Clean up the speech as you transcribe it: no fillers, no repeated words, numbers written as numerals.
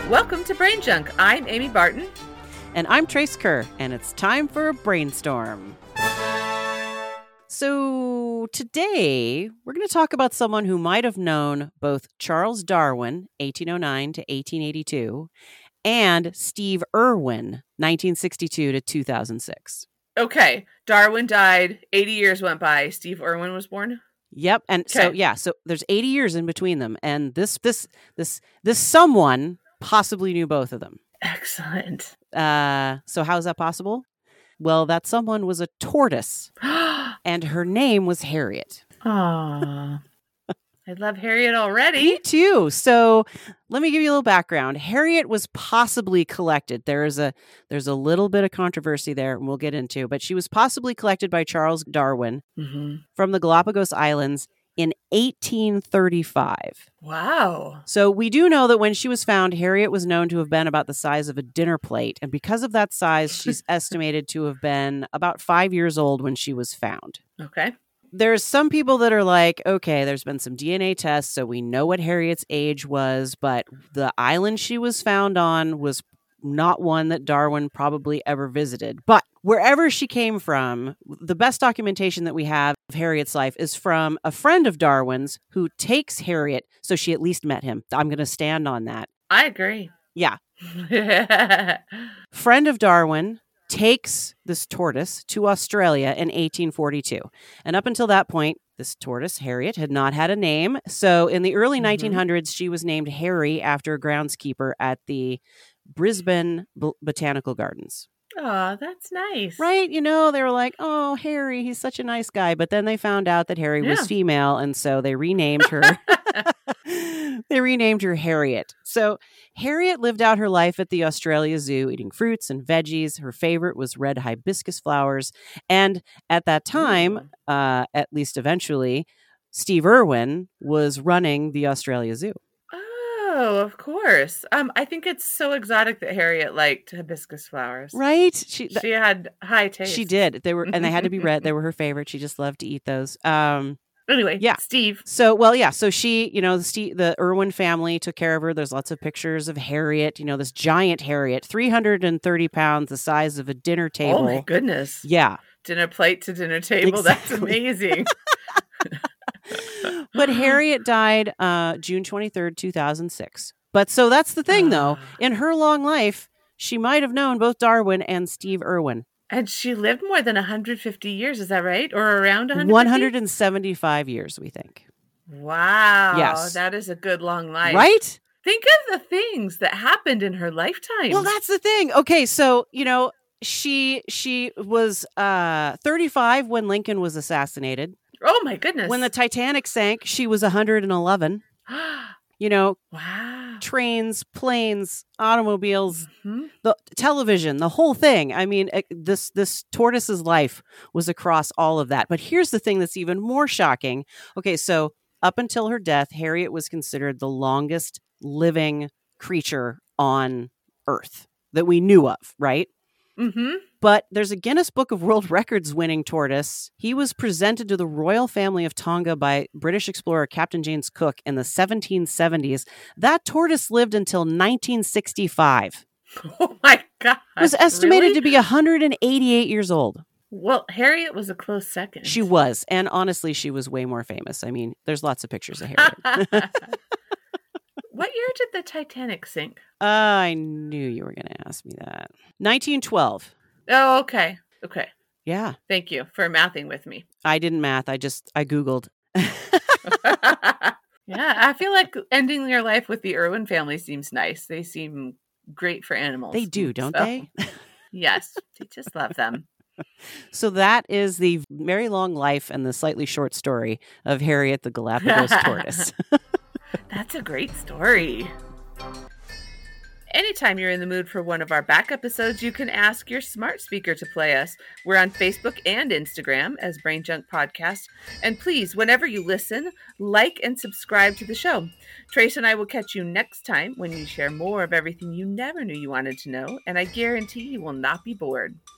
Welcome to Brain Junk. I'm Amy Barton. And I'm Trace Kerr, and it's time for a brainstorm. So today, we're going to talk about someone who might have known both Charles Darwin, 1809 to 1882, and Steve Irwin, 1962 to 2006. Okay, Darwin died, 80 years went by, Steve Irwin was born? Yep, and so there's 80 years in between them, and this someone possibly knew both of them. Excellent. So how is that possible? Well, that someone was a tortoise, and her name was Harriet. Aww. I love Harriet already. Me too. So let me give you a little background. Harriet was possibly collected. There's a little bit of controversy there, and we'll get into, but she was possibly collected by Charles Darwin from the Galapagos Islands in 1835. Wow. So we do know that when she was found, Harriet was known to have been about the size of a dinner plate. And because of that size, she's estimated to have been about 5 years old when she was found. Okay. There's some people that are like, okay, there's been some DNA tests, so we know what Harriet's age was, but the island she was found on was not one that Darwin probably ever visited. But wherever she came from, the best documentation that we have of Harriet's life is from a friend of Darwin's who takes Harriet, so she at least met him. I'm going to stand on that. I agree. Yeah. Friend of Darwin takes this tortoise to Australia in 1842. And up until that point, this tortoise, Harriet, had not had a name. So in the early 1900s, she was named Harry after a groundskeeper at the Brisbane Botanical Gardens. Oh, that's nice. Right? You know, they were like, oh, Harry, he's such a nice guy. But then they found out that Harry was female, and so they renamed her. They renamed her Harriet. So Harriet lived out her life at the Australia Zoo, eating fruits and veggies. Her favorite was red hibiscus flowers. And at that time, at least eventually, Steve Irwin was running the Australia Zoo. Oh, of course. I think it's so exotic that Harriet liked hibiscus flowers. Right? She had high taste. She did. They were, and they had to be red. They were her favorite. She just loved to eat those. Anyway, yeah. Steve. So, So she, the Irwin family took care of her. There's lots of pictures of Harriet, this giant Harriet, 330 pounds, the size of a dinner table. Oh, my goodness. Yeah. Dinner plate to dinner table. Exactly. That's amazing. But Harriet died June 23rd, 2006. But so that's the thing, though. In her long life, she might have known both Darwin and Steve Irwin. And she lived more than 150 years, is that right? Or around 150? 175 years, we think. Wow. Yes. That is a good long life. Right? Think of the things that happened in her lifetime. Well, that's the thing. Okay, so, she was 35 when Lincoln was assassinated. Oh, my goodness. When the Titanic sank, she was 111. Wow. Trains, planes, automobiles, the television, the whole thing. I mean, this tortoise's life was across all of that. But here's the thing that's even more shocking. Okay, so up until her death, Harriet was considered the longest living creature on Earth that we knew of, right? Mm-hmm. But there's a Guinness Book of World Records winning tortoise. He was presented to the royal family of Tonga by British explorer Captain James Cook in the 1770s. That tortoise lived until 1965. Oh my God. It was estimated to be 188 years old. Well, Harriet was a close second. She was. And honestly, she was way more famous. I mean, there's lots of pictures of Harriet. What year did the Titanic sink? I knew you were going to ask me that. 1912. Oh, okay. Okay. Yeah. Thank you for mathing with me. I didn't math. I Googled. Yeah, I feel like ending your life with the Irwin family seems nice. They seem great for animals. They do, don't they? Yes. They just love them. So that is the very long life and the slightly short story of Harriet the Galapagos tortoise. That's a great story. Anytime you're in the mood for one of our back episodes, you can ask your smart speaker to play us. We're on Facebook and Instagram as Brain Junk Podcast. And please, whenever you listen, like and subscribe to the show. Trace and I will catch you next time when we share more of everything you never knew you wanted to know. And I guarantee you will not be bored.